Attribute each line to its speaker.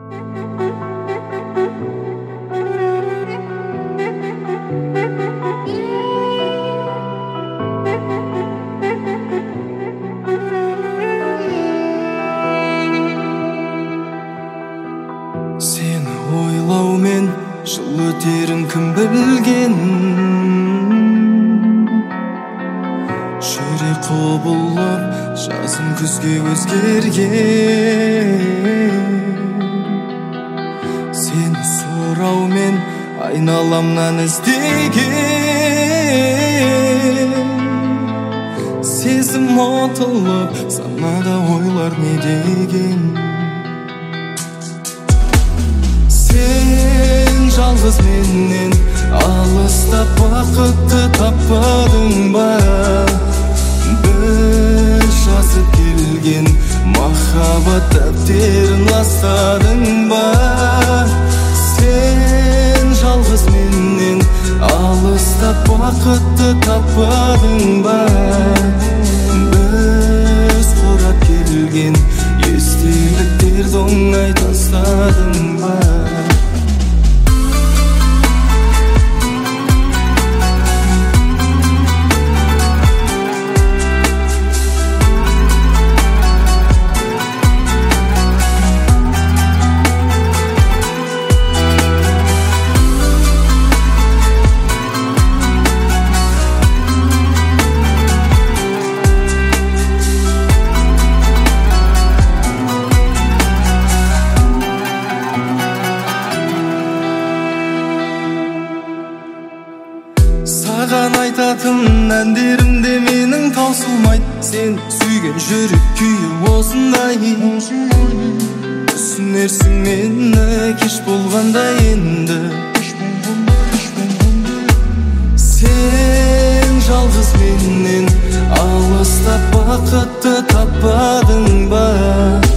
Speaker 1: Сені ойлаумен жыл өтерін кім білген, жүрек құбылып жазым күзге өзгерген. Сені сұраумен айналамнан іздеген, сезім отылып санада ойлар не деген. Сен жалғыз менен алыстап бақытты таппадың ба? Біз жазып келген махаббат дәптерін ластадың ба? Сен жалғыз менен алыстап бақытты таппадың ба? Біз құрап келген естеліктерді оңай тастадың ба? Саған айтатын әндерімде менің таусылмайды. Сен сүйген жүрек күйі осындай. Түсінерсің мені кеш болғанда енді. Сен жалғыз менен алыстап бақытты таппадың ба?